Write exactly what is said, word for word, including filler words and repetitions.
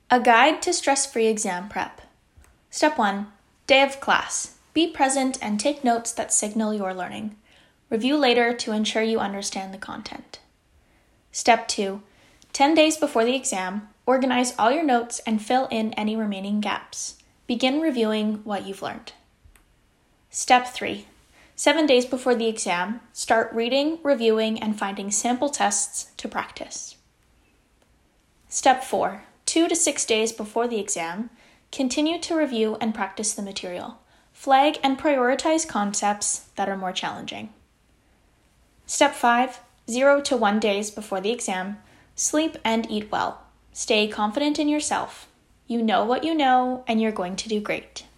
A guide to stress-free exam prep. Step one. Day of class. Be present and take notes that signal your learning. Review later to ensure you understand the content. Step two. ten days before the exam, organize all your notes and fill in any remaining gaps. Begin reviewing what you've learned. Step three. seven days before the exam, start reading, reviewing, and finding sample tests to practice. Step four. two to six days before the exam, continue to review and practice the material. Flag and prioritize concepts that are more challenging. Step five. zero to one days before the exam, sleep and eat well. Stay confident in yourself. You know what you know, and you're going to do great.